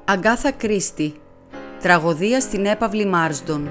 Αγκάθα Κρίστη. Τραγωδία στην έπαυλη Μάρσντον.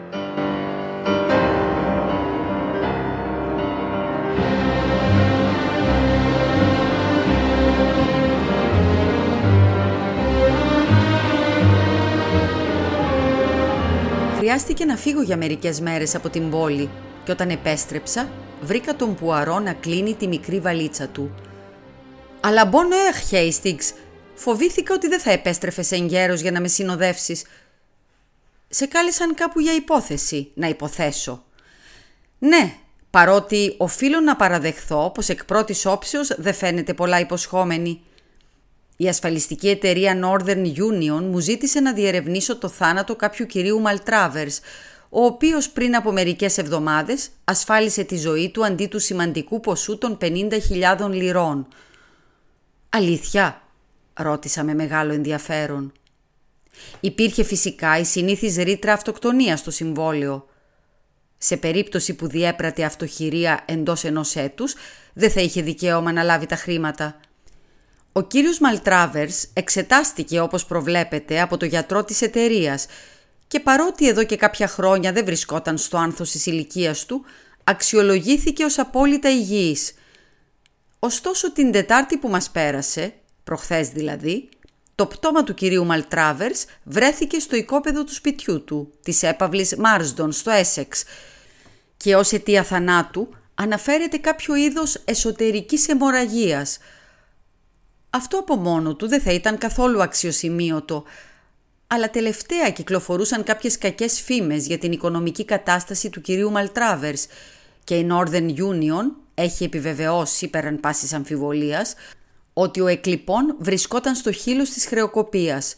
Χρειάστηκε να φύγω για μερικές μέρες από την πόλη και όταν επέστρεψα βρήκα τον Πουαρό να κλείνει τη μικρή βαλίτσα του. «Αλλά bon air, Hastings, φοβήθηκα ότι δεν θα επέστρεφες εγκαίρος για να με συνοδεύσεις. Σε κάλεσαν κάπου για υπόθεση, να υποθέσω». «Ναι, παρότι οφείλω να παραδεχθώ πως εκ πρώτης όψεως δεν φαίνεται πολλά υποσχόμενη. Η ασφαλιστική εταιρεία Northern Union μου ζήτησε να διερευνήσω το θάνατο κάποιου κυρίου Maltravers, ο οποίος πριν από μερικές εβδομάδες ασφάλισε τη ζωή του αντί του σημαντικού ποσού των 50.000 λιρών». «Αλήθεια?» ρώτησα με μεγάλο ενδιαφέρον. Υπήρχε φυσικά η συνήθις ρήτρα αυτοκτονίας στο συμβόλαιο. Σε περίπτωση που διέπρατε αυτοχειρία εντός ενός έτους, δεν θα είχε δικαίωμα να λάβει τα χρήματα. Ο κύριος Maltravers εξετάστηκε όπως προβλέπετε από το γιατρό της εταιρείας και παρότι εδώ και κάποια χρόνια δεν βρισκόταν στο άνθος της ηλικίας του, αξιολογήθηκε ως απόλυτα υγιής. Ωστόσο την Τετάρτη που μας πέρασε, προχθές δηλαδή, το πτώμα του κυρίου Maltravers βρέθηκε στο οικόπεδο του σπιτιού του, της έπαυλης Μάρσντον στο Έσεξ, και ως αιτία θανάτου αναφέρεται κάποιο είδος εσωτερικής αιμορραγίας. Αυτό από μόνο του δεν θα ήταν καθόλου αξιοσημείωτο, αλλά τελευταία κυκλοφορούσαν κάποιες κακές φήμες για την οικονομική κατάσταση του κυρίου Maltravers και η Northern Union έχει επιβεβαιώσει πέραν πάσης αμφιβολίας ότι ο εκλειπών βρισκόταν στο χείλος της χρεοκοπίας.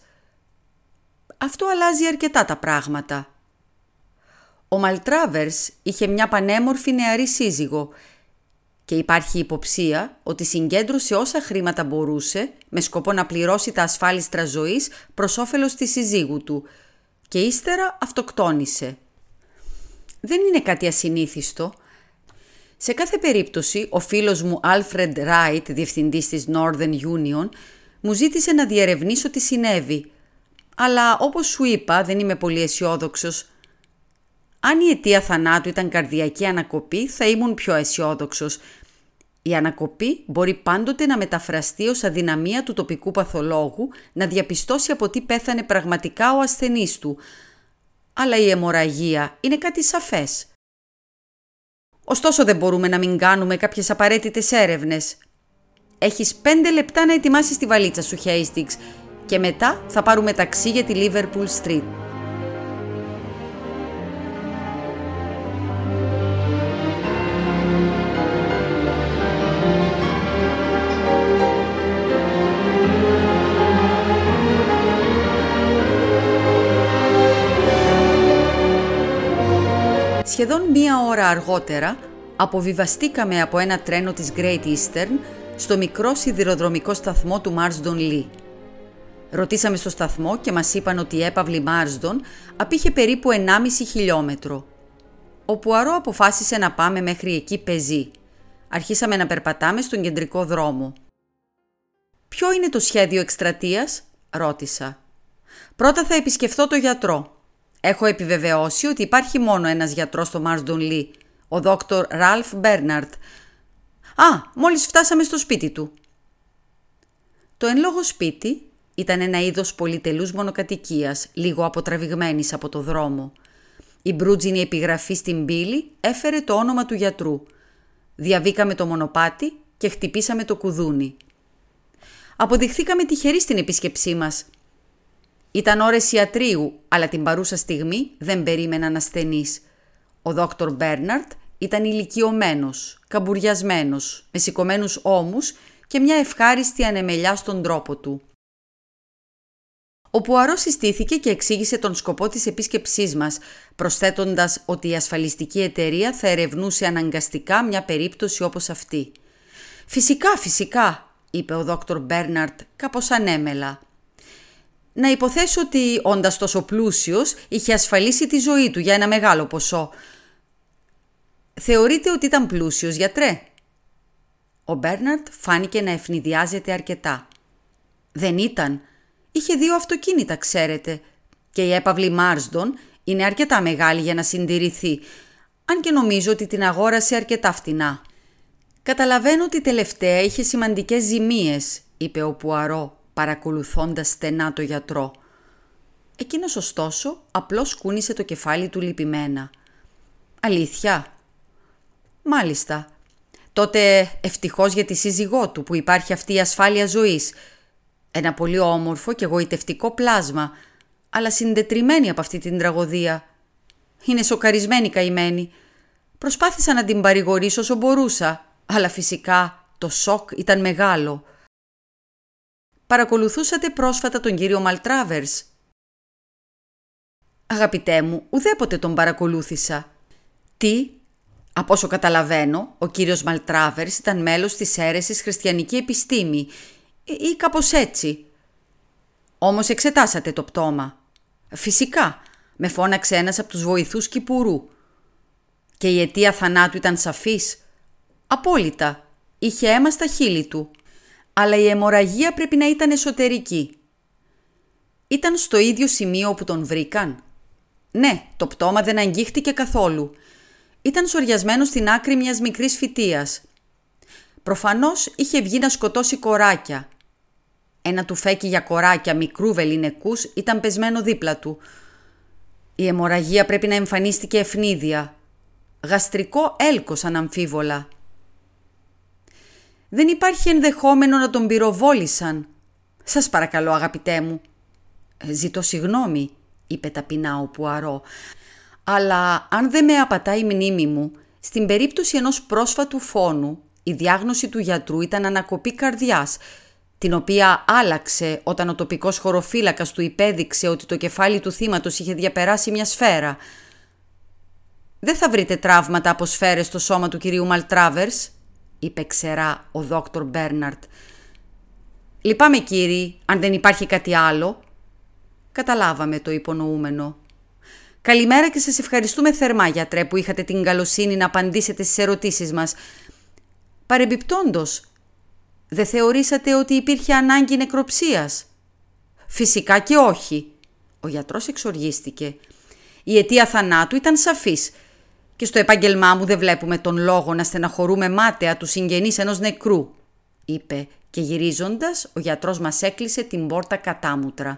Αυτό αλλάζει αρκετά τα πράγματα. Ο Maltravers είχε μια πανέμορφη νεαρή σύζυγο και υπάρχει υποψία ότι συγκέντρωσε όσα χρήματα μπορούσε με σκοπό να πληρώσει τα ασφάλιστρα ζωής προς όφελος της συζύγου του και ύστερα αυτοκτόνησε. Δεν είναι κάτι ασυνήθιστο. Σε κάθε περίπτωση, ο φίλος μου Alfred Wright, διευθυντής της Northern Union, μου ζήτησε να διερευνήσω τι συνέβη. Αλλά όπως σου είπα, δεν είμαι πολύ αισιόδοξος. Αν η αιτία θανάτου ήταν καρδιακή ανακοπή, θα ήμουν πιο αισιόδοξος. Η ανακοπή μπορεί πάντοτε να μεταφραστεί ως αδυναμία του τοπικού παθολόγου να διαπιστώσει από τι πέθανε πραγματικά ο ασθενής του. Αλλά η αιμορραγία είναι κάτι σαφές. Ωστόσο δεν μπορούμε να μην κάνουμε κάποιες απαραίτητες έρευνες. Έχεις 5 λεπτά να ετοιμάσεις τη βαλίτσα σου, Hastings, και μετά θα πάρουμε ταξί για τη Liverpool Street. Σχεδόν μία ώρα αργότερα αποβιβαστήκαμε από ένα τρένο της Great Eastern στο μικρό σιδηροδρομικό σταθμό του Marston Lee. Ρωτήσαμε στο σταθμό και μας είπαν ότι η έπαυλη Marston απήχε περίπου 1,5 χιλιόμετρο. Ο Πουαρό αποφάσισε να πάμε μέχρι εκεί πεζή. Αρχίσαμε να περπατάμε στον κεντρικό δρόμο. «Ποιο είναι το σχέδιο εκστρατείας?» ρώτησα. «Πρώτα θα επισκεφθώ το γιατρό. Έχω επιβεβαιώσει ότι υπάρχει μόνο ένας γιατρός στο Marston Lee, ο Dr. Ralph Bernard. Μόλις φτάσαμε στο σπίτι του». Το εν λόγω σπίτι ήταν ένα είδος πολυτελούς μονοκατοικίας, λίγο αποτραβηγμένης από το δρόμο. Η μπρούτζινη επιγραφή στην πύλη έφερε το όνομα του γιατρού. Διαβήκαμε το μονοπάτι και χτυπήσαμε το κουδούνι. Αποδειχθήκαμε τυχεροί στην επίσκεψή μας. Ήταν ώρες ιατρίου, αλλά την παρούσα στιγμή δεν περίμεναν ασθενείς. Ο Δόκτωρ Μπέρναρτ ήταν ηλικιωμένος, καμπουριασμένος, με σηκωμένους ώμους και μια ευχάριστη ανεμελιά στον τρόπο του. Ο Πουαρό συστήθηκε και εξήγησε τον σκοπό της επίσκεψής μας, προσθέτοντας ότι η ασφαλιστική εταιρεία θα ερευνούσε αναγκαστικά μια περίπτωση όπως αυτή. «Φυσικά», είπε ο Δόκτωρ Μπέρναρτ κάπως ανέμελα. «Να υποθέσω ότι, όντας τόσο πλούσιος, είχε ασφαλίσει τη ζωή του για ένα μεγάλο ποσό». «Θεωρείτε ότι ήταν πλούσιος, γιατρέ?» Ο Μπέρναρτ φάνηκε να ευνηδιάζεται αρκετά. «Δεν ήταν. Είχε 2 αυτοκίνητα, ξέρετε, και η έπαυλη Μάρσντον είναι αρκετά μεγάλη για να συντηρηθεί, αν και νομίζω ότι την αγόρασε αρκετά φτηνά. «Καταλαβαίνω ότι τελευταία είχε σημαντικές ζημίες», είπε ο Πουαρό, παρακολουθώντας στενά το γιατρό. Εκείνος ωστόσο απλώς κούνησε το κεφάλι του λυπημένα. «Αλήθεια?» «Μάλιστα. Τότε ευτυχώς για τη σύζυγό του που υπάρχει αυτή η ασφάλεια ζωής. Ένα πολύ όμορφο και γοητευτικό πλάσμα, αλλά συντετριμμένη από αυτή την τραγωδία. Είναι σοκαρισμένη καημένη. Προσπάθησα να την παρηγορήσω όσο μπορούσα, αλλά φυσικά το σοκ ήταν μεγάλο». «Παρακολουθούσατε πρόσφατα τον κύριο Μαλτράβερς?» «Αγαπητέ μου, ουδέποτε τον παρακολούθησα». «Τι?» «Από όσο καταλαβαίνω, ο κύριος Μαλτράβερς ήταν μέλος της αίρεσης χριστιανική επιστήμη ή κάπως έτσι». «Όμως εξετάσατε το πτώμα?» «Φυσικά, με φώναξε ένας από τους βοηθούς Κυπουρού». «Και η αιτία θανάτου ήταν σαφής?» «Απόλυτα. Είχε αίμα στα χείλη του. Αλλά η αιμορραγία πρέπει να ήταν εσωτερική». «Ήταν στο ίδιο σημείο όπου τον βρήκαν?» «Ναι, το πτώμα δεν αγγίχτηκε καθόλου. Ήταν σωριασμένο στην άκρη μιας μικρής φυτείας. Προφανώς είχε βγει να σκοτώσει κοράκια. Ένα τουφέκι για κοράκια μικρού βεληνικούς ήταν πεσμένο δίπλα του. Η αιμορραγία πρέπει να εμφανίστηκε ευνίδια. Γαστρικό έλκος αναμφίβολα». «Δεν υπάρχει ενδεχόμενο να τον πυροβόλησαν?» «Σας παρακαλώ, αγαπητέ μου». «Ζητώ συγγνώμη», είπε ταπεινά ο Πουαρό, «αλλά αν δεν με απατάει η μνήμη μου, στην περίπτωση ενός πρόσφατου φόνου, η διάγνωση του γιατρού ήταν ανακοπή καρδιάς, την οποία άλλαξε όταν ο τοπικός χωροφύλακας του υπέδειξε ότι το κεφάλι του θύματος είχε διαπεράσει μια σφαίρα». «Δεν θα βρείτε τραύματα από σφαίρες στο σώμα του κυρίου Μαλτράβερς», είπε ξερά ο δόκτωρ Μπέρναρτ. «Λυπάμαι, κύριοι, αν δεν υπάρχει κάτι άλλο». «Καταλάβαμε», το υπονοούμενο. «Καλημέρα και σας ευχαριστούμε θερμά, γιατρέ, που είχατε την καλοσύνη να απαντήσετε στις ερωτήσεις μας. Παρεμπιπτόντως, δεν θεωρήσατε ότι υπήρχε ανάγκη νεκροψίας?» «Φυσικά και όχι». Ο γιατρός εξοργίστηκε. «Η αιτία θανάτου ήταν σαφής και στο επάγγελμά μου δεν βλέπουμε τον λόγο να στεναχωρούμε μάταια τους συγγενείς ενός νεκρού», είπε, και γυρίζοντας ο γιατρός μας έκλεισε την πόρτα κατάμουτρα.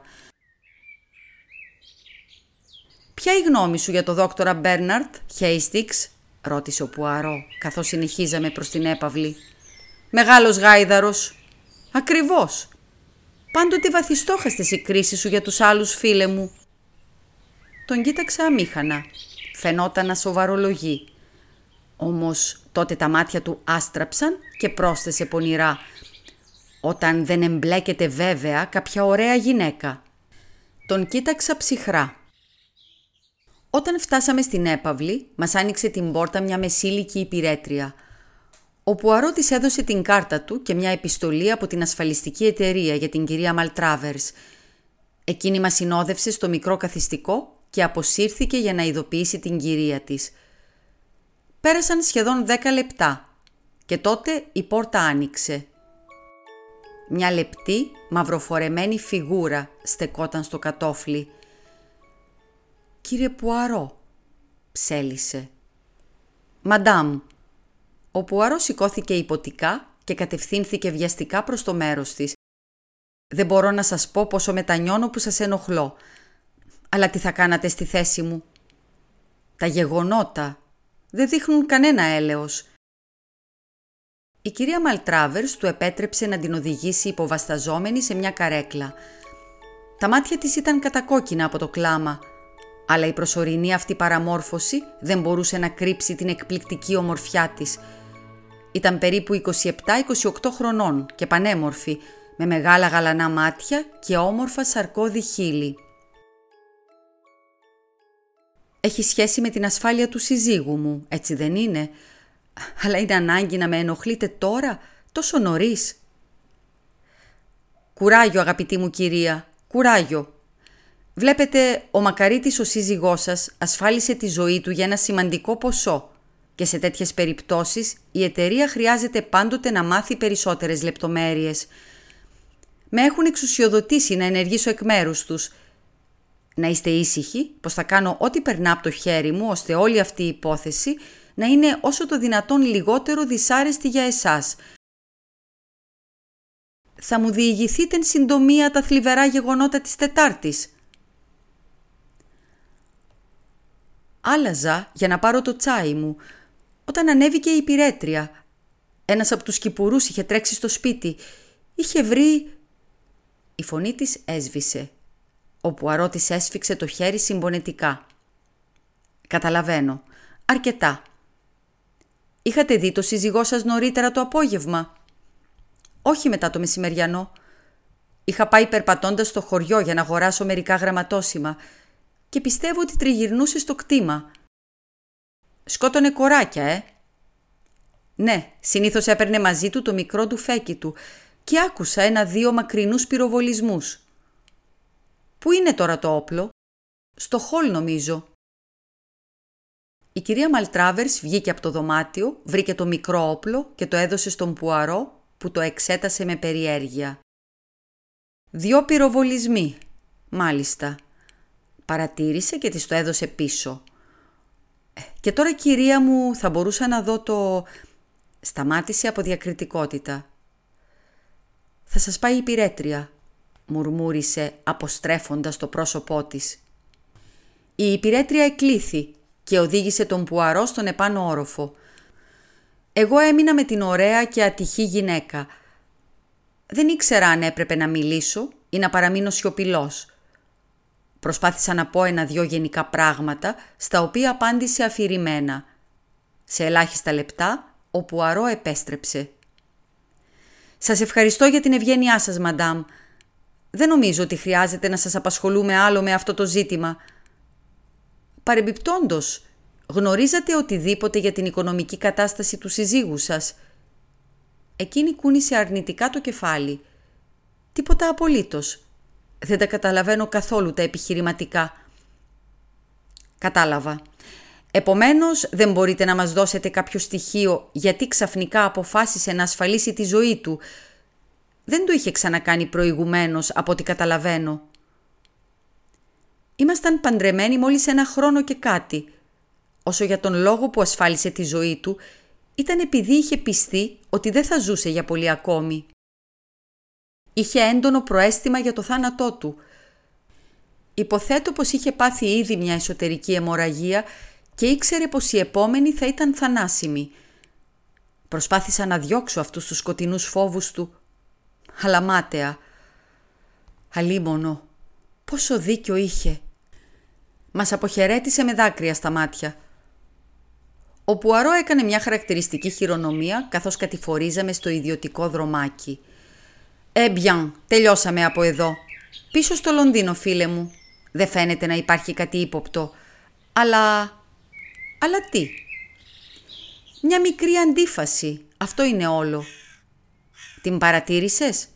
«Ποια η γνώμη σου για το δόκτορα Μπέρναρτ, Χέιστιξ?» ρώτησε ο Πουαρό, καθώς συνεχίζαμε προς την έπαυλη. «Μεγάλος γάιδαρος». «Ακριβώς. Πάντοτε βαθιστόχαστες οι κρίσεις σου για τους άλλους, φίλε μου». Τον κοίταξα αμήχανα. Φαινόταν να σοβαρολογεί. Όμως τότε τα μάτια του άστραψαν και πρόσθεσε πονηρά: «Όταν δεν εμπλέκεται βέβαια κάποια ωραία γυναίκα». Τον κοίταξα ψυχρά. Όταν φτάσαμε στην έπαυλη, μας άνοιξε την πόρτα μια μεσήλικη υπηρέτρια. Ο Πουαρό της έδωσε την κάρτα του και μια επιστολή από την ασφαλιστική εταιρεία για την κυρία Μαλτράβερς. Εκείνη μας συνόδευσε στο μικρό καθιστικό και αποσύρθηκε για να ειδοποιήσει την κυρία της. Πέρασαν σχεδόν 10 λεπτά και τότε η πόρτα άνοιξε. Μια λεπτή, μαυροφορεμένη φιγούρα στεκόταν στο κατόφλι. «Κύριε Πουαρό», ψέλισε. «Μαντάμ». Ο Πουαρό σηκώθηκε υποτικά και κατευθύνθηκε βιαστικά προς το μέρος της. «Δεν μπορώ να σας πω πόσο μετανιώνω που σας ενοχλώ. Αλλά τι θα κάνατε στη θέση μου?» «Τα γεγονότα δεν δείχνουν κανένα έλεος». Η κυρία Μαλτράβερς του επέτρεψε να την οδηγήσει υποβασταζόμενη σε μια καρέκλα. Τα μάτια της ήταν κατακόκκινα από το κλάμα, αλλά η προσωρινή αυτή παραμόρφωση δεν μπορούσε να κρύψει την εκπληκτική ομορφιά της. Ήταν περίπου 27-28 χρονών και πανέμορφη, με μεγάλα γαλανά μάτια και όμορφα σαρκώδη χείλη. «Έχει σχέση με την ασφάλεια του συζύγου μου, έτσι δεν είναι? Αλλά είναι ανάγκη να με ενοχλείτε τώρα, τόσο νωρίς?» «Κουράγιο, αγαπητή μου κυρία, κουράγιο. Βλέπετε, ο μακαρίτης ο σύζυγός σας ασφάλισε τη ζωή του για ένα σημαντικό ποσό και σε τέτοιες περιπτώσεις η εταιρεία χρειάζεται πάντοτε να μάθει περισσότερες λεπτομέρειες. Με έχουν εξουσιοδοτήσει να ενεργήσω εκ μέρους τους. Να είστε ήσυχοι πως θα κάνω ό,τι περνά από το χέρι μου, ώστε όλη αυτή η υπόθεση να είναι όσο το δυνατόν λιγότερο δυσάρεστη για εσάς. Θα μου διηγηθείτε εν συντομία τα θλιβερά γεγονότα της Τετάρτης. Άλλαζα για να πάρω το τσάι μου, όταν ανέβηκε η υπηρέτρια. Ένας από τους κυπουρούς είχε τρέξει στο σπίτι. Είχε βρει... Η φωνή της έσβησε. Ο Πουαρό της έσφιξε το χέρι συμπονετικά. Καταλαβαίνω. Αρκετά. Είχατε δει το σύζυγό σας νωρίτερα το απόγευμα? Όχι μετά το μεσημεριανό. Είχα πάει περπατώντας στο χωριό για να αγοράσω μερικά γραμματόσημα και πιστεύω ότι τριγυρνούσε στο κτήμα. Σκότωνε κοράκια, Ναι, συνήθως έπαιρνε μαζί του το μικρό του φέκι του και άκουσα 1-2 μακρινούς πυροβολισμούς. Πού είναι τώρα το όπλο? Στο χολ νομίζω. Η κυρία Μαλτράβερς βγήκε από το δωμάτιο, βρήκε το μικρό όπλο και το έδωσε στον Πουαρό, που το εξέτασε με περιέργεια. 2 πυροβολισμοί, μάλιστα. Παρατήρησε και της το έδωσε πίσω. Και τώρα, κυρία μου, θα μπορούσα να δω το... Σταμάτησε από διακριτικότητα. Θα σας πάει η υπηρέτρια, μουρμούρισε αποστρέφοντας το πρόσωπό της. Η υπηρέτρια εκλήθη και οδήγησε τον Πουαρό στον επάνω όροφο. Εγώ έμεινα με την ωραία και ατυχή γυναίκα. Δεν ήξερα αν έπρεπε να μιλήσω ή να παραμείνω σιωπηλός. Προσπάθησα να πω 1-2 γενικά πράγματα, στα οποία απάντησε αφηρημένα. Σε ελάχιστα λεπτά, ο Πουαρό επέστρεψε. «Σας ευχαριστώ για την ευγένειά σας, μαντάμ. Δεν νομίζω ότι χρειάζεται να σας απασχολούμε άλλο με αυτό το ζήτημα. Παρεμπιπτόντως, γνωρίζατε οτιδήποτε για την οικονομική κατάσταση του συζύγου σας?» Εκείνη κούνησε αρνητικά το κεφάλι. «Τίποτα απολύτως. Δεν τα καταλαβαίνω καθόλου τα επιχειρηματικά». «Κατάλαβα. Επομένως, δεν μπορείτε να μας δώσετε κάποιο στοιχείο γιατί ξαφνικά αποφάσισε να ασφαλίσει τη ζωή του? Δεν το είχε ξανακάνει προηγουμένως, από ό,τι καταλαβαίνω». «Ήμασταν παντρεμένοι μόλις 1 χρόνο και κάτι. Όσο για τον λόγο που ασφάλισε τη ζωή του, ήταν επειδή είχε πιστεί ότι δεν θα ζούσε για πολύ ακόμη. Είχε έντονο προαίσθημα για το θάνατό του. Υποθέτω πως είχε πάθει ήδη μια εσωτερική αιμορραγία και ήξερε πως η επόμενη θα ήταν θανάσιμη. Προσπάθησα να διώξω αυτούς τους σκοτεινούς φόβους του, αλλά μάταια. Αλίμονο, πόσο δίκιο είχε». Μας αποχαιρέτησε με δάκρυα στα μάτια. Ο Πουαρό έκανε μια χαρακτηριστική χειρονομία καθώς κατηφορίζαμε στο ιδιωτικό δρομάκι. «Bien, τελειώσαμε από εδώ. Πίσω στο Λονδίνο, φίλε μου. Δεν φαίνεται να υπάρχει κάτι ύποπτο. Αλλά τι? Μια μικρή αντίφαση. Αυτό είναι όλο». «Την παρατήρησες?»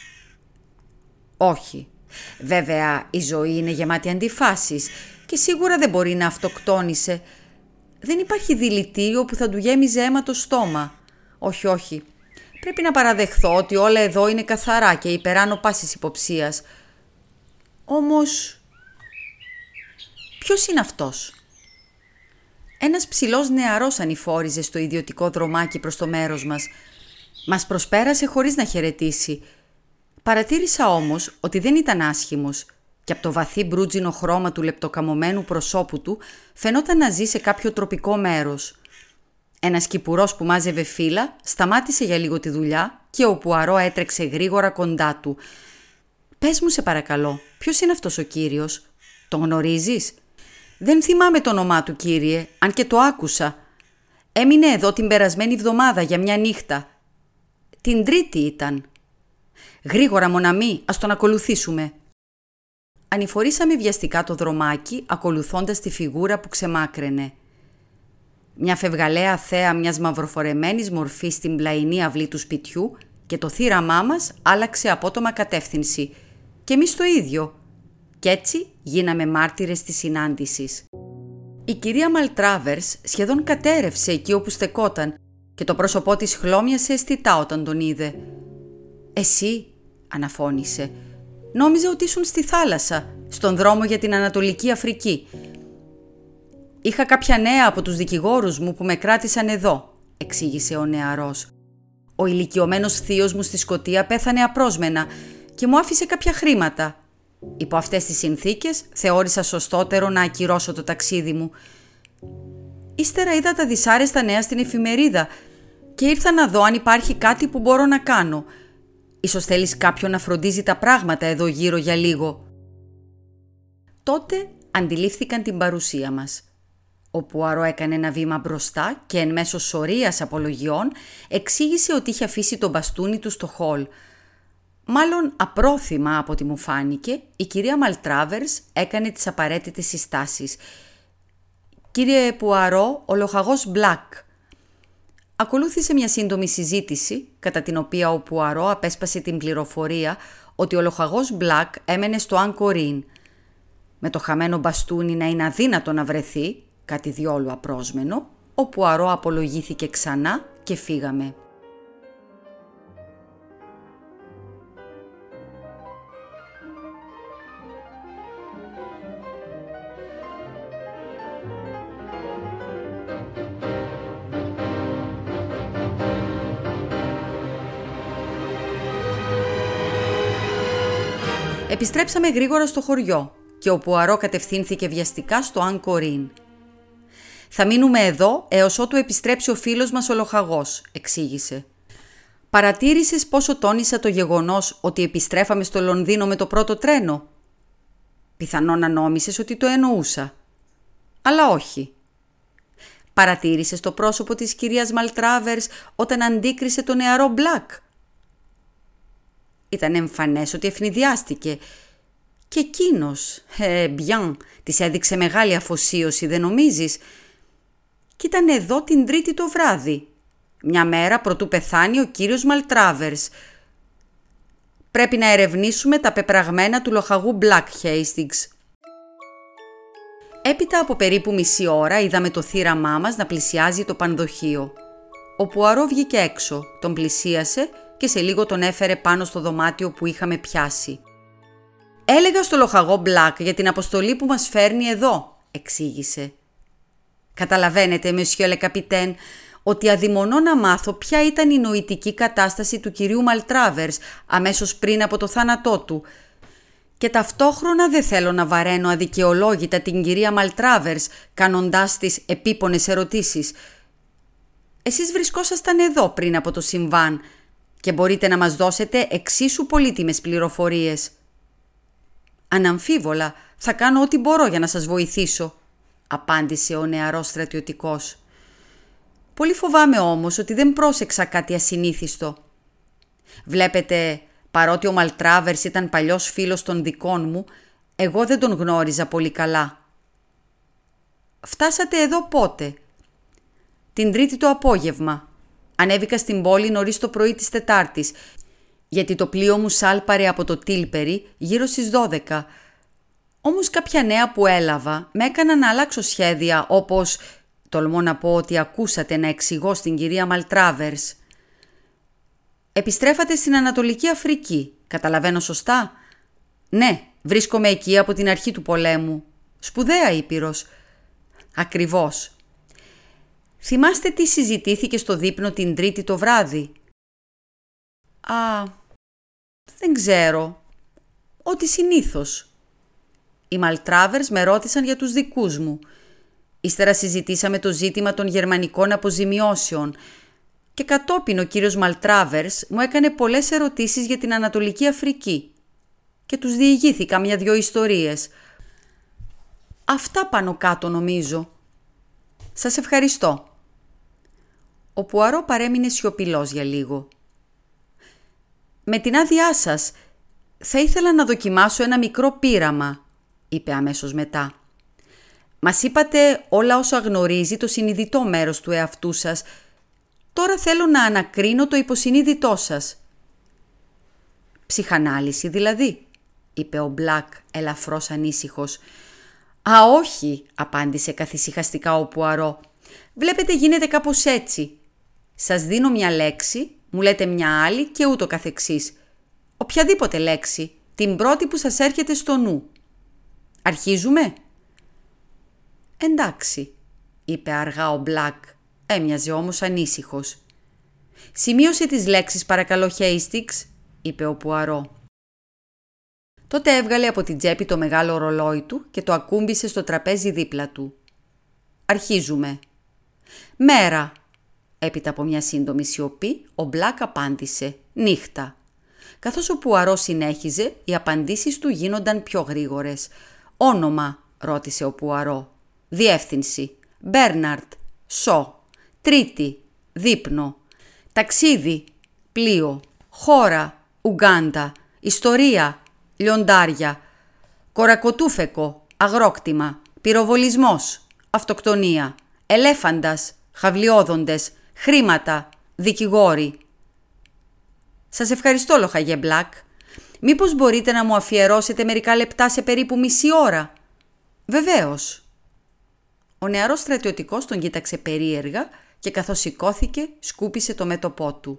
«Όχι. Βέβαια, η ζωή είναι γεμάτη αντιφάσεις και σίγουρα δεν μπορεί να αυτοκτόνησε. Δεν υπάρχει δηλητήριο που θα του γέμιζε αίμα το στόμα. Όχι. Πρέπει να παραδεχθώ ότι όλα εδώ είναι καθαρά και υπεράνω πάσης υποψίας. Όμως, ποιος είναι αυτός?» Ένας ψηλός νεαρός ανηφόριζε στο ιδιωτικό δρομάκι προς το μέρος μας. Μας προσπέρασε χωρίς να χαιρετήσει. Παρατήρησα όμως ότι δεν ήταν άσχημος και από το βαθύ μπρούτζινο χρώμα του λεπτοκαμωμένου προσώπου του φαινόταν να ζει σε κάποιο τροπικό μέρος. Ένας κυπουρός που μάζευε φύλλα σταμάτησε για λίγο τη δουλειά και ο Πουαρό έτρεξε γρήγορα κοντά του. «Πες μου σε παρακαλώ, ποιος είναι αυτός ο κύριος? Τον γνωρίζεις?» «Δεν θυμάμαι το όνομά του, κύριε, αν και το άκουσα. Έμεινε εδώ την περασμένη εβδομάδα για μια νύχτα. Την Τρίτη ήταν». «Γρήγορα, μοναμή, ας τον ακολουθήσουμε». Ανηφορήσαμε βιαστικά το δρομάκι, ακολουθώντας τη φιγούρα που ξεμάκραινε. Μια φευγαλαία θέα μιας μαυροφορεμένης μορφής στην πλαϊνή αυλή του σπιτιού και το θύραμά μας άλλαξε απότομα κατεύθυνση. Και εμείς το ίδιο. Κι έτσι γίναμε μάρτυρες της συνάντησης. Η κυρία Μαλτράβερς σχεδόν κατέρευσε εκεί όπου στεκόταν και το πρόσωπό της χλώμιασε αισθητά όταν τον είδε. «Εσύ, αναφώνησε. «Νόμιζα ότι ήσουν στη θάλασσα, στον δρόμο για την Ανατολική Αφρική». «Είχα κάποια νέα από τους δικηγόρους μου που με κράτησαν εδώ», εξήγησε ο νεαρός. «Ο ηλικιωμένος θείος μου στη Σκωτία πέθανε απρόσμενα και μου άφησε κάποια χρήματα. Υπό αυτές τις συνθήκες θεώρησα σωστότερο να ακυρώσω το ταξίδι μου. Ύστερα είδα τα δυσάρεστα νέα στην εφημερίδα και ήρθα να δω αν υπάρχει κάτι που μπορώ να κάνω. Ίσως θέλεις κάποιον να φροντίζει τα πράγματα εδώ γύρω για λίγο». Τότε αντιλήφθηκαν την παρουσία μας. Ο Πουαρό έκανε ένα βήμα μπροστά και εν μέσω σωρίας απολογιών εξήγησε ότι είχε αφήσει το μπαστούνι του στο χολ. Μάλλον απρόθυμα από ό,τι μου φάνηκε, η κυρία Μαλτράβερς έκανε τις απαραίτητες συστάσεις. «Κύριε Πουαρό, ο λοχαγός Μπλακ». Ακολούθησε μια σύντομη συζήτηση, κατά την οποία ο Πουαρό απέσπασε την πληροφορία ότι ο λοχαγός Μπλακ έμενε στο Ανκορίν. Με το χαμένο μπαστούνι να είναι αδύνατο να βρεθεί, κάτι διόλου απρόσμενο, ο Πουαρό απολογήθηκε ξανά και φύγαμε. Επιστρέψαμε γρήγορα στο χωριό και ο Πουαρό κατευθύνθηκε βιαστικά στο Ανκορίν. «Θα μείνουμε εδώ έως ότου επιστρέψει ο φίλος μας ο λοχαγός», εξήγησε. «Παρατήρησες πόσο τόνισα το γεγονός ότι επιστρέφαμε στο Λονδίνο με το πρώτο τρένο?» «Πιθανόν να νόμισες ότι το εννοούσα. Αλλά όχι». «Παρατήρησες το πρόσωπο της κυρίας Μαλτράβερς όταν αντίκρισε το νεαρό Μπλακ?» Ήταν εμφανές ότι ευνηδιάστηκε. Και εκείνος, μπιάν, της έδειξε μεγάλη αφοσίωση, δεν νομίζεις? Κι ήταν εδώ την Τρίτη το βράδυ, μια μέρα προτού πεθάνει ο κύριος Μαλτράβερς. Πρέπει να ερευνήσουμε τα πεπραγμένα του λοχαγού Μπλακ, Χέιστιγκς. Έπειτα από περίπου μισή ώρα είδαμε το θύραμά μας να πλησιάζει το πανδοχείο. Ο Πουαρό βγήκε έξω, τον πλησίασε και σε λίγο τον έφερε πάνω στο δωμάτιο που είχαμε πιάσει. «Έλεγα στο λοχαγό Μπλακ για την αποστολή που μας φέρνει εδώ», εξήγησε. «Καταλαβαίνετε, Μεσιό Λε Καπιτέν, ότι αδειμονώ να μάθω ποια ήταν η νοητική κατάσταση του κυρίου Μαλτράβερς αμέσως πριν από το θάνατό του και ταυτόχρονα δεν θέλω να βαραίνω αδικαιολόγητα την κυρία Μαλτράβερς κάνοντάς της επίπονες ερωτήσεις. Εσείς βρισκόσασταν εδώ πριν από το συμβάν και μπορείτε να μας δώσετε εξίσου πολύτιμες πληροφορίες». «Αναμφίβολα, θα κάνω ό,τι μπορώ για να σας βοηθήσω», απάντησε ο νεαρός στρατιωτικός. «Πολύ φοβάμαι όμως ότι δεν πρόσεξα κάτι ασυνήθιστο. Βλέπετε, παρότι ο Μαλτράβερς ήταν παλιός φίλος των δικών μου, εγώ δεν τον γνώριζα πολύ καλά». «Φτάσατε εδώ πότε?» «Την Τρίτη το απόγευμα. Ανέβηκα στην πόλη νωρίς το πρωί της Τετάρτης, γιατί το πλοίο μου σάλπαρε από το Τίλπερι γύρω στις 12. Όμως κάποια νέα που έλαβα με έκαναν να αλλάξω σχέδια, όπως τολμώ να πω ότι ακούσατε να εξηγώ στην κυρία Μαλτράβερς. Επιστρέφατε στην Ανατολική Αφρική, καταλαβαίνω σωστά?» «Ναι, βρίσκομαι εκεί από την αρχή του πολέμου. Σπουδαία ήπειρος». «Ακριβώς». «Θυμάστε τι συζητήθηκε στο δείπνο την Τρίτη το βράδυ?» «Α, δεν ξέρω. Ό,τι συνήθως. Οι Μαλτράβερς με ρώτησαν για τους δικούς μου. Ύστερα συζητήσαμε το ζήτημα των γερμανικών αποζημιώσεων και κατόπιν ο κύριος Μαλτράβερς μου έκανε πολλές ερωτήσεις για την Ανατολική Αφρική και τους διηγήθηκα μια-δυο ιστορίες. Αυτά πάνω κάτω νομίζω. Σας ευχαριστώ». Ο Πουαρό παρέμεινε σιωπηλός για λίγο. «Με την άδειά σας, θα ήθελα να δοκιμάσω ένα μικρό πείραμα», είπε αμέσως μετά. «Μας είπατε όλα όσα γνωρίζει το συνειδητό μέρος του εαυτού σας. Τώρα θέλω να ανακρίνω το υποσυνείδητό σας». «Ψυχανάλυση δηλαδή», είπε ο Μπλακ ελαφρώς ανήσυχος. «Α, όχι», απάντησε καθησυχαστικά ο Πουαρό. «Βλέπετε, γίνεται κάπως έτσι. Σας δίνω μια λέξη, μου λέτε μια άλλη και ούτω καθεξής. Οποιαδήποτε λέξη, την πρώτη που σας έρχεται στο νου. Αρχίζουμε? Εντάξει, είπε αργά ο Μπλακ, έμοιαζε όμως ανήσυχος. Σημείωσε τις λέξεις παρακαλώ, Χέιστιγκς, είπε ο Πουαρό. Τότε έβγαλε από την τσέπη το μεγάλο ρολόι του και το ακούμπησε στο τραπέζι δίπλα του. Αρχίζουμε. Μέρα. Έπειτα από μια σύντομη σιωπή, ο Μπλακ απάντησε νύχτα. Καθώς ο Πουαρό συνέχιζε, οι απαντήσεις του γίνονταν πιο γρήγορες. Όνομα, ρώτησε ο Πουαρό. Διεύθυνση. Μπέρναρτ. Σο. Τρίτη. Δείπνο. Ταξίδι. Πλοίο. Χώρα. Ουγκάντα. Ιστορία. Λιοντάρια. Κορακοτούφεκο. Αγρόκτημα. Πυροβολισμός. Αυτοκτονία. Ελέφαντας. Χαυλιόδοντες. Χρήματα. Δικηγόροι. Σας ευχαριστώ, λοχαγέ Μπλακ. Μήπως μπορείτε να μου αφιερώσετε μερικά λεπτά σε περίπου μισή ώρα? Βεβαίως. Ο νεαρός στρατιωτικός τον κοίταξε περίεργα και καθώς σηκώθηκε σκούπισε το μέτωπό του.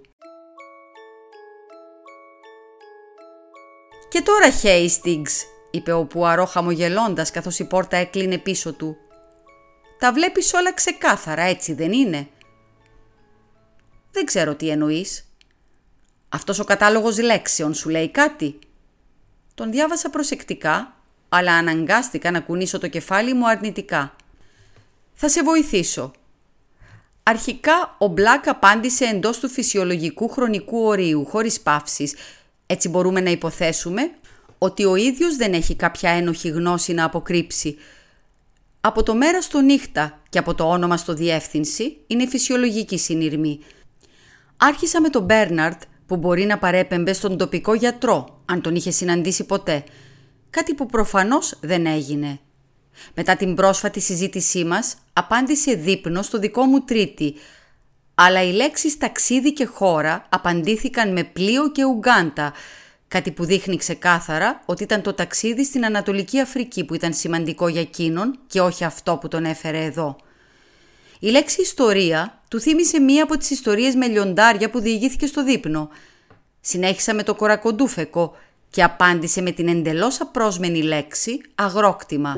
«Και τώρα, Χέιστιγκς», είπε ο Πουαρό χαμογελώντας καθώς η πόρτα έκλεινε πίσω του. «Τα βλέπεις όλα ξεκάθαρα, έτσι δεν είναι?» «Δεν ξέρω τι εννοείς». «Αυτός ο κατάλογος λέξεων σου λέει κάτι?» Τον διάβασα προσεκτικά, αλλά αναγκάστηκα να κουνήσω το κεφάλι μου αρνητικά. «Θα σε βοηθήσω». Αρχικά ο Μπλακ απάντησε εντός του φυσιολογικού χρονικού ορίου, χωρίς παύσεις. Έτσι μπορούμε να υποθέσουμε ότι ο ίδιος δεν έχει κάποια ένοχη γνώση να αποκρύψει. Από το μέρα στο νύχτα και από το όνομα στο διεύθυνση είναι φυσιολογική συνειρμή. Άρχισα με τον Μπέρναρτ που μπορεί να παρέπεμπε στον τοπικό γιατρό, αν τον είχε συναντήσει ποτέ. Κάτι που προφανώς δεν έγινε. Μετά την πρόσφατη συζήτησή μας, απάντησε δείπνο στο δικό μου τρίτη, αλλά οι λέξεις ταξίδι και χώρα απαντήθηκαν με πλοίο και Ουγκάντα, κάτι που δείχνει ξεκάθαρα ότι ήταν το ταξίδι στην Ανατολική Αφρική που ήταν σημαντικό για εκείνον και όχι αυτό που τον έφερε εδώ. Η λέξη ιστορία του θύμισε μία από τις ιστορίες με λιοντάρια που διηγήθηκε στο δείπνο. Συνέχισα με το κορακοντούφεκο και απάντησε με την εντελώς απρόσμενη λέξη αγρόκτημα.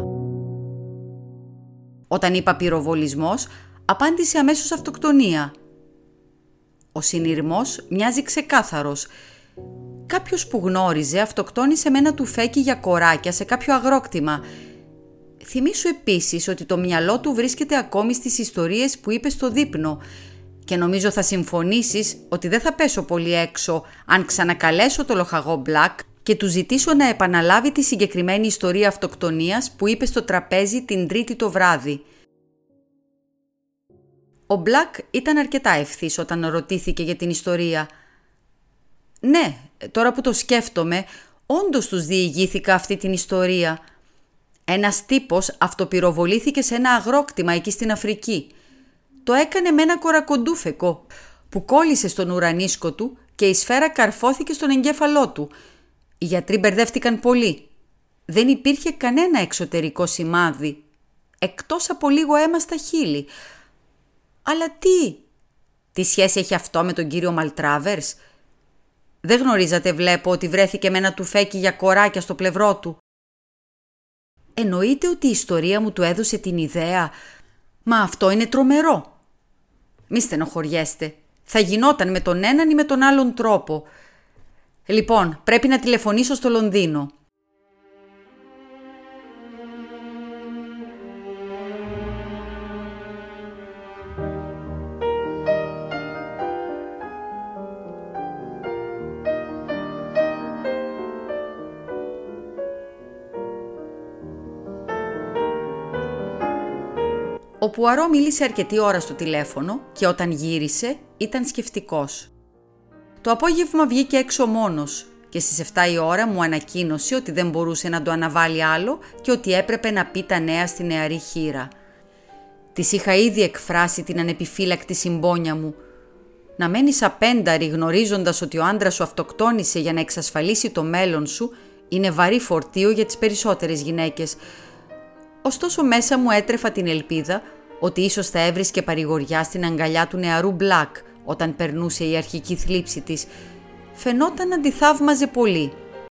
Όταν είπα πυροβολισμός, απάντησε αμέσως αυτοκτονία. Ο συνειρμός μοιάζει ξεκάθαρος. Κάποιος που γνώριζε αυτοκτόνησε με ένα τουφέκι για κοράκια σε κάποιο αγρόκτημα. Θυμήσου επίσης ότι το μυαλό του βρίσκεται ακόμη στις ιστορίες που είπε στο δείπνο και νομίζω θα συμφωνήσεις ότι δεν θα πέσω πολύ έξω αν ξανακαλέσω το λοχαγό Μπλακ και του ζητήσω να επαναλάβει τη συγκεκριμένη ιστορία αυτοκτονίας που είπε στο τραπέζι την Τρίτη το βράδυ. Ο Μπλακ ήταν αρκετά ευθύς όταν ρωτήθηκε για την ιστορία. «Ναι, τώρα που το σκέφτομαι, όντως τους διηγήθηκα αυτή την ιστορία. Ένας τύπος αυτοπυροβολήθηκε σε ένα αγρόκτημα εκεί στην Αφρική. Το έκανε με ένα κορακοντούφεκο που κόλλησε στον ουρανίσκο του και η σφαίρα καρφώθηκε στον εγκέφαλό του. Οι γιατροί μπερδεύτηκαν πολύ. Δεν υπήρχε κανένα εξωτερικό σημάδι, εκτός από λίγο αίμα στα χείλη. Αλλά τι σχέση έχει αυτό με τον κύριο Μαλτράβερς? Δεν γνωρίζατε, βλέπω, ότι βρέθηκε με ένα τουφέκι για κοράκια στο πλευρό του?» «Εννοείται ότι η ιστορία μου του έδωσε την ιδέα. Μα αυτό είναι τρομερό». «Μη στενοχωριέστε. Θα γινόταν με τον έναν ή με τον άλλον τρόπο. Λοιπόν, πρέπει να τηλεφωνήσω στο Λονδίνο». Ο Πουαρό μίλησε αρκετή ώρα στο τηλέφωνο και όταν γύρισε ήταν σκεφτικός. Το απόγευμα βγήκε έξω μόνος και στις 7 η ώρα μου ανακοίνωσε ότι δεν μπορούσε να το αναβάλει άλλο και ότι έπρεπε να πει τα νέα στη νεαρή χήρα. Της είχα ήδη εκφράσει την ανεπιφύλακτη συμπόνια μου. Να μένεις απένταρη γνωρίζοντας ότι ο άντρας σου αυτοκτόνησε για να εξασφαλίσει το μέλλον σου είναι βαρύ φορτίο για τις περισσότερες γυναίκες. Ωστόσο μέσα μου έτρεφα την ελπίδα ότι ίσως θα έβρισκε παρηγοριά στην αγκαλιά του νεαρού Μπλακ όταν περνούσε η αρχική θλίψη της φαινόταν να τη θαύμαζε πολύ.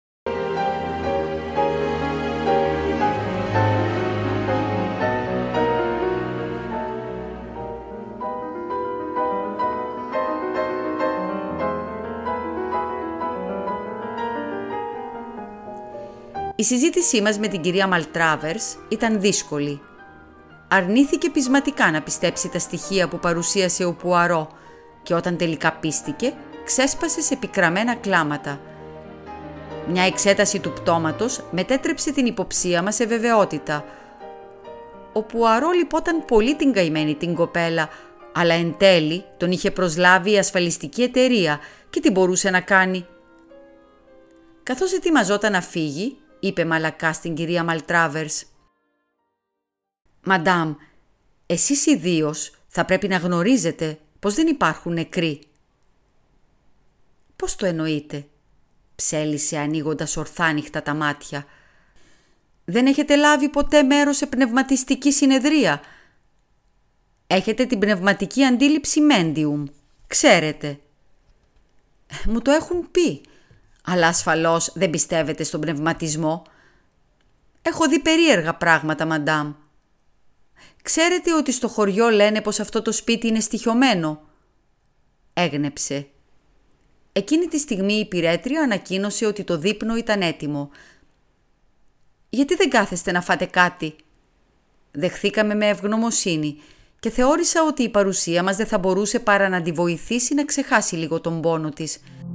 Η συζήτησή μας με την κυρία Μαλτράβερς ήταν δύσκολη. Αρνήθηκε πεισματικά να πιστέψει τα στοιχεία που παρουσίασε ο Πουαρό και όταν τελικά πίστηκε, ξέσπασε σε πικραμένα κλάματα. Μια εξέταση του πτώματος μετέτρεψε την υποψία μας σε βεβαιότητα. Ο Πουαρό λυπόταν πολύ την καημένη την κοπέλα, αλλά εν τέλει τον είχε προσλάβει η ασφαλιστική εταιρεία και τι μπορούσε να κάνει. Καθώς ετοιμαζόταν να φύγει, είπε μαλακά στην κυρία Μαλτράβερς: «Μαντάμ, εσείς ιδίως θα πρέπει να γνωρίζετε πως δεν υπάρχουν νεκροί». «Πώς το εννοείτε?» ψέλισε ανοίγοντας ορθάνυχτα τα μάτια. «Δεν έχετε λάβει ποτέ μέρος σε πνευματιστική συνεδρία? Έχετε την πνευματική αντίληψη Μέντιουμ, ξέρετε». «Μου το έχουν πει, αλλά ασφαλώς δεν πιστεύετε στον πνευματισμό». «Έχω δει περίεργα πράγματα, μαντάμ». «Ξέρετε ότι στο χωριό λένε πως αυτό το σπίτι είναι στοιχειωμένο?» Έγνεψε. Εκείνη τη στιγμή η υπηρέτρια ανακοίνωσε ότι το δείπνο ήταν έτοιμο. «Γιατί δεν κάθεστε να φάτε κάτι?» Δεχθήκαμε με ευγνωμοσύνη και θεώρησα ότι η παρουσία μας δεν θα μπορούσε παρά να τη βοηθήσει να ξεχάσει λίγο τον πόνο της.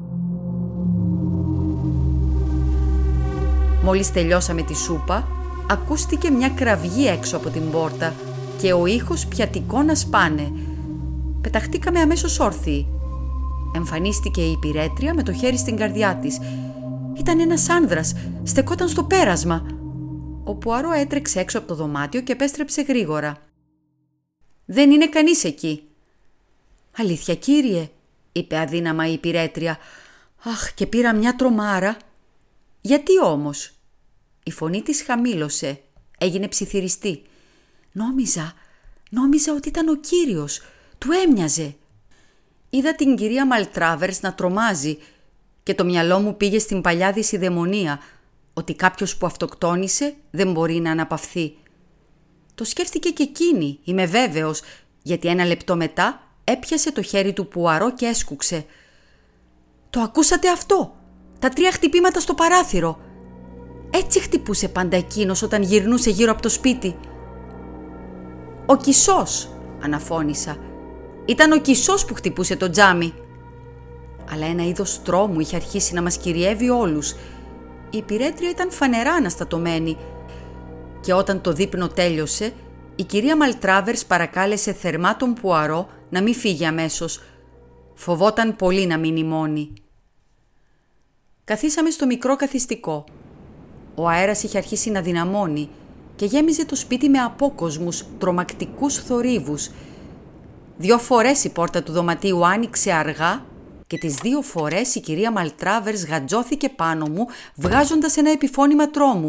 Μόλις τελειώσαμε τη σούπα, ακούστηκε μια κραυγή έξω από την πόρτα και ο ήχος πιατικό να σπάνε. Πεταχτήκαμε αμέσως όρθιοι. Εμφανίστηκε η υπηρέτρια με το χέρι στην καρδιά της. Ήταν ένας άνδρας, στεκόταν στο πέρασμα. Ο Πουαρό έτρεξε έξω από το δωμάτιο και επέστρεψε γρήγορα. «Δεν είναι κανείς εκεί». «Αλήθεια, κύριε?» είπε αδύναμα η υπηρέτρια. «Αχ, και πήρα μια τρομάρα». «Γιατί όμως?» Η φωνή της χαμήλωσε, έγινε ψιθυριστή. Νόμιζα ότι ήταν ο κύριος, του έμοιαζε». Είδα την κυρία Μαλτράβερς να τρομάζει και το μυαλό μου πήγε στην παλιά δυσιδαιμονία, ότι κάποιος που αυτοκτόνησε δεν μπορεί να αναπαυθεί. Το σκέφτηκε και εκείνη, είμαι βέβαιος, γιατί ένα λεπτό μετά έπιασε το χέρι του Πουαρό και έσκουξε. «Το ακούσατε αυτό? Τα 3 χτυπήματα στο παράθυρο. Έτσι χτυπούσε πάντα εκείνος όταν γυρνούσε γύρω από το σπίτι». «Ο Κισός», αναφώνησα. «Ήταν ο Κισός που χτυπούσε το τζάμι». Αλλά ένα είδος τρόμου είχε αρχίσει να μας κυριεύει όλους. Η υπηρέτρια ήταν φανερά αναστατωμένη και όταν το δείπνο τέλειωσε, η κυρία Μαλτράβερς παρακάλεσε θερμά τον Πουαρό να μην φύγει αμέσως. Φοβόταν πολύ να μείνει μόνη. Καθίσαμε στο μικρό καθιστικό. Ο αέρας είχε αρχίσει να δυναμώνει και γέμιζε το σπίτι με απόκοσμους, τρομακτικούς θορύβους. 2 φορές η πόρτα του δωματίου άνοιξε αργά και τις 2 φορές η κυρία Μαλτράβερς γαντζώθηκε πάνω μου, βγάζοντας ένα επιφώνημα τρόμου.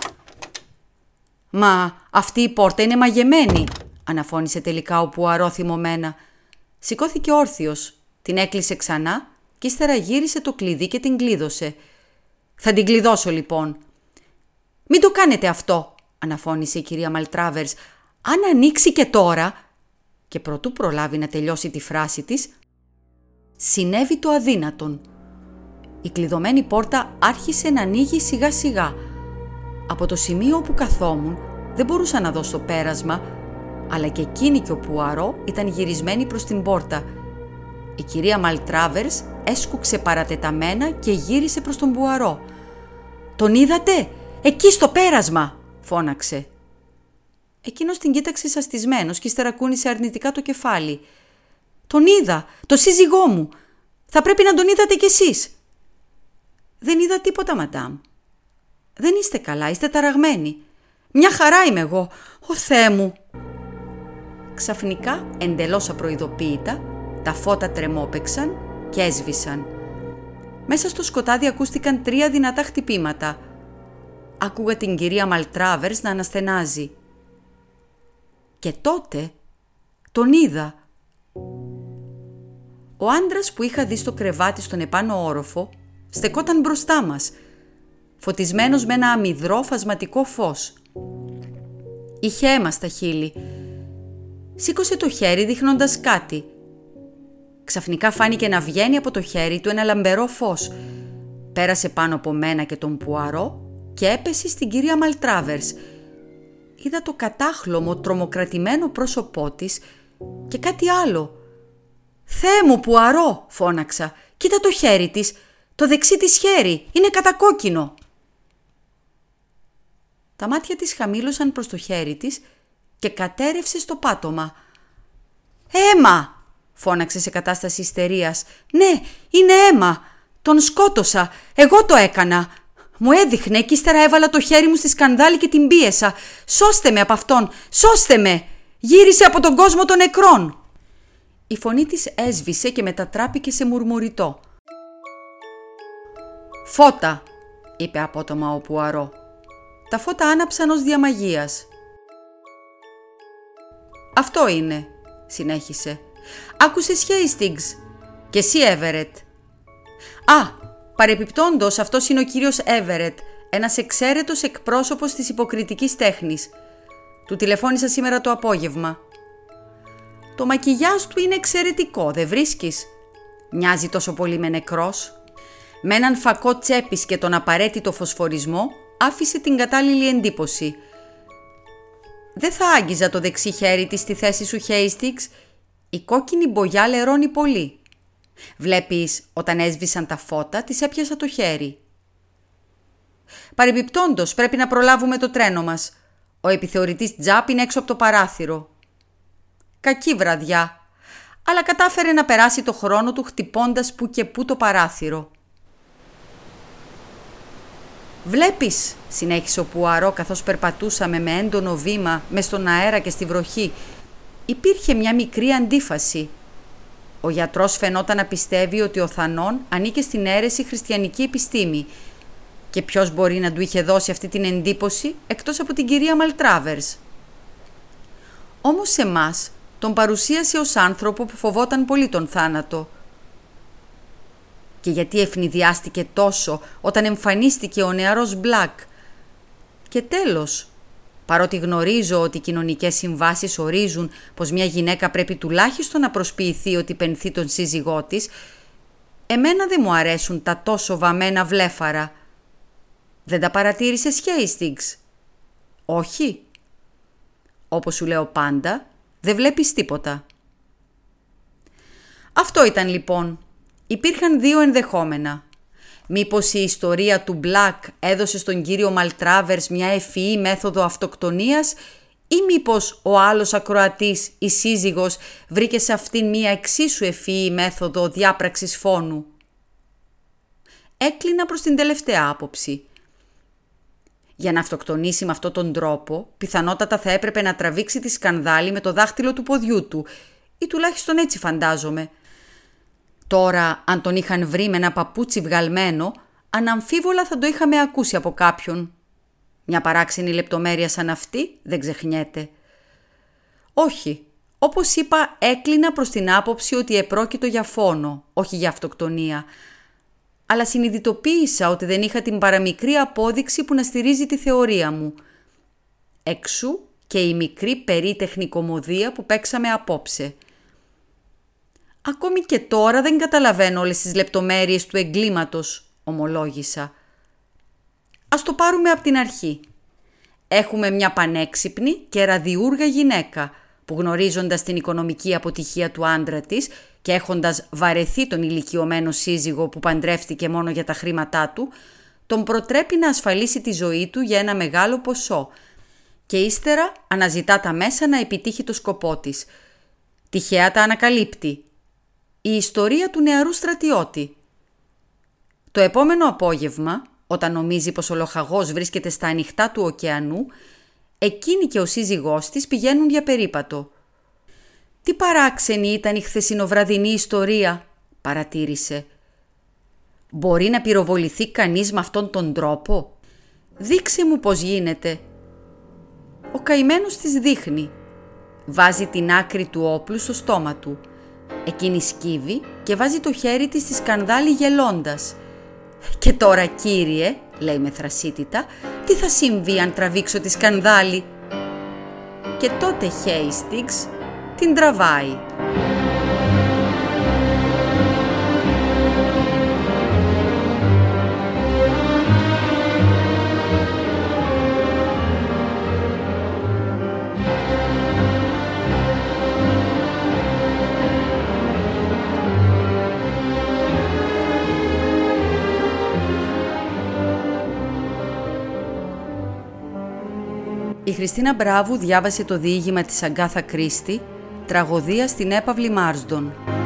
«Μα αυτή η πόρτα είναι μαγεμένη», αναφώνησε τελικά ο Πουαρό θυμωμένα. Σηκώθηκε όρθιος, την έκλεισε ξανά και ύστερα γύρισε το κλειδί και την κλείδωσε. «Θα την κλειδώσω λοιπόν». «Μην το κάνετε αυτό», αναφώνησε η κυρία Μαλτράβερς. «Αν ανοίξει και τώρα...» Και προτού προλάβει να τελειώσει τη φράση της, συνέβη το αδύνατον. Η κλειδωμένη πόρτα άρχισε να ανοίγει σιγά σιγά. Από το σημείο όπου καθόμουν δεν μπορούσα να δω στο πέρασμα, αλλά και εκείνη και ο Πουαρό ήταν γυρισμένοι προς την πόρτα. Η κυρία Μαλτράβερς έσκουξε παρατεταμένα και γύρισε προς τον Πουαρό. «Τον είδατε? Εκεί στο πέρασμα!» φώναξε. Εκείνος την κοίταξε σαστισμένος και ύστερα κούνησε αρνητικά το κεφάλι. «Τον είδα, το σύζυγό μου. Θα πρέπει να τον είδατε κι εσείς». «Δεν είδα τίποτα, μαντάμ». «Δεν είστε καλά, είστε ταραγμένοι». «Μια χαρά είμαι εγώ, ο Θεέ μου». Ξαφνικά, εντελώς απροειδοποίητα, τα φώτα τρεμόπαιξαν και έσβησαν. Μέσα στο σκοτάδι ακούστηκαν 3 δυνατά χτυπήματα. Άκουγα την κυρία Μαλτράβερς να αναστενάζει. Και τότε τον είδα. Ο άντρας που είχα δει στο κρεβάτι στον επάνω όροφο στεκόταν μπροστά μας, φωτισμένος με ένα αμυδρό φασματικό φως. Είχε αίμα στα χείλη. Σήκωσε το χέρι δείχνοντας κάτι. Ξαφνικά φάνηκε να βγαίνει από το χέρι του ένα λαμπερό φως. Πέρασε πάνω από μένα και τον Πουαρό και έπεσε στην κυρία Μαλτράβερς. Είδα το κατάχλωμο, τρομοκρατημένο πρόσωπό της και κάτι άλλο. «Θεέ μου, Πουαρό!» φώναξα. «Κοίτα το χέρι της, το δεξί της χέρι, είναι κατακόκκινο!» Τα μάτια της χαμήλωσαν προς το χέρι της και κατέρευσε στο πάτωμα. «Αίμα!» φώναξε σε κατάσταση ιστερίας. «Ναι, είναι αίμα! Τον σκότωσα! Εγώ το έκανα! Μου έδειχνε και ύστερα έβαλα το χέρι μου στη σκανδάλη και την πίεσα. Σώστε με από αυτόν! Σώστε με! Γύρισε από τον κόσμο των νεκρών!» Η φωνή της έσβησε και μετατράπηκε σε μουρμουριτό. «Φώτα!» είπε απότομα ο Πουαρό. Τα φώτα άναψαν ως διαμαγείας. «Αυτό είναι», συνέχισε. «Άκουσες, Χέιστιγκς? Και εσύ, Έβερετ?» «Α, παρεπιπτόντως αυτός είναι ο κύριος Έβερετ, ένας εξαίρετος εκπρόσωπος της υποκριτικής τέχνης. Του τηλεφώνησα σήμερα το απόγευμα. Το μακιγιάζ του είναι εξαιρετικό, δεν βρίσκεις? Μοιάζει τόσο πολύ με νεκρός. Με έναν φακό τσέπης και τον απαραίτητο φωσφορισμό άφησε την κατάλληλη εντύπωση. Δεν θα άγγιζα το δεξί χέρι της στη θέση σου, Χέιστιγκς. Η κόκκινη μπογιά λερώνει πολύ. Βλέπεις, όταν έσβησαν τα φώτα, της έπιασα το χέρι. Παρεμπιπτόντως, πρέπει να προλάβουμε το τρένο μας. Ο επιθεωρητής Τζαπ είναι έξω από το παράθυρο. Κακή βραδιά, αλλά κατάφερε να περάσει το χρόνο του χτυπώντας που και που το παράθυρο. «Βλέπεις», συνέχισε ο Πουαρό καθώς περπατούσαμε με έντονο βήμα μες στον αέρα και στη βροχή, υπήρχε μια μικρή αντίφαση. Ο γιατρός φαινόταν να πιστεύει ότι ο Θανόν ανήκε στην αίρεση χριστιανική επιστήμη και ποιος μπορεί να του είχε δώσει αυτή την εντύπωση εκτός από την κυρία Μαλτράβερς. Όμως σε μας τον παρουσίασε ως άνθρωπο που φοβόταν πολύ τον θάνατο. Και γιατί ευνηδιάστηκε τόσο όταν εμφανίστηκε ο νεαρός Μπλακ? Και τέλος, παρότι γνωρίζω ότι οι κοινωνικές συμβάσεις ορίζουν πως μια γυναίκα πρέπει τουλάχιστον να προσποιηθεί ότι πενθεί τον σύζυγό της, εμένα δεν μου αρέσουν τα τόσο βαμμένα βλέφαρα. Δεν τα παρατήρησες, Χέιστιγκς? Όχι. Όπως σου λέω πάντα, δεν βλέπεις τίποτα. Αυτό ήταν λοιπόν. Υπήρχαν δύο ενδεχόμενα. Μήπως η ιστορία του Μπλακ έδωσε στον κύριο Μαλτράβερς μια ευφυή μέθοδο αυτοκτονίας ή μήπως ο άλλος ακροατής, η σύζυγος, βρήκε σε αυτήν μια εξίσου ευφυή μέθοδο διάπραξης φόνου. Έκλεινα προς την τελευταία άποψη. Για να αυτοκτονήσει με αυτόν τον τρόπο, πιθανότατα θα έπρεπε να τραβήξει τη σκανδάλη με το δάχτυλο του ποδιού του, ή τουλάχιστον έτσι φαντάζομαι. Τώρα, αν τον είχαν βρει με ένα παπούτσι βγαλμένο, αναμφίβολα θα το είχαμε ακούσει από κάποιον. Μια παράξενη λεπτομέρεια σαν αυτή δεν ξεχνιέται. Όχι, όπως είπα, έκλεινα προς την άποψη ότι επρόκειτο για φόνο, όχι για αυτοκτονία. Αλλά συνειδητοποίησα ότι δεν είχα την παραμικρή απόδειξη που να στηρίζει τη θεωρία μου. Εξού και η μικρή περίτεχνη κωμωδία που παίξαμε απόψε. Ακόμη και τώρα δεν καταλαβαίνω όλες τις λεπτομέρειες του εγκλήματος, ομολόγησα. Ας το πάρουμε από την αρχή. Έχουμε μια πανέξυπνη και ραδιούργα γυναίκα που, γνωρίζοντας την οικονομική αποτυχία του άντρα της και έχοντας βαρεθεί τον ηλικιωμένο σύζυγο που παντρεύτηκε μόνο για τα χρήματά του, τον προτρέπει να ασφαλίσει τη ζωή του για ένα μεγάλο ποσό και ύστερα αναζητά τα μέσα να επιτύχει το σκοπό της. Τυχαία τα ανακαλύπτει. Η ιστορία του νεαρού στρατιώτη. Το επόμενο απόγευμα, όταν νομίζει πως ο λοχαγός βρίσκεται στα ανοιχτά του ωκεανού, εκείνη και ο σύζυγός της πηγαίνουν για περίπατο. «Τι παράξενη ήταν η χθεσινοβραδινή ιστορία», παρατήρησε. «Μπορεί να πυροβοληθεί κανείς με αυτόν τον τρόπο? Δείξε μου πώς γίνεται». Ο καημένος της δείχνει. Βάζει την άκρη του όπλου στο στόμα του. Εκείνη σκύβει και βάζει το χέρι της στη σκανδάλη γελώντας. «Και τώρα, κύριε», λέει με θρασίτητα, «τι θα συμβεί αν τραβήξω τη σκανδάλη?» Και τότε Hastings την τραβάει. Η Χριστίνα Μπράβου διάβασε το διήγημα της Αγκάθα Κρίστη, «Τραγωδία στην έπαυλη Μάρσντον».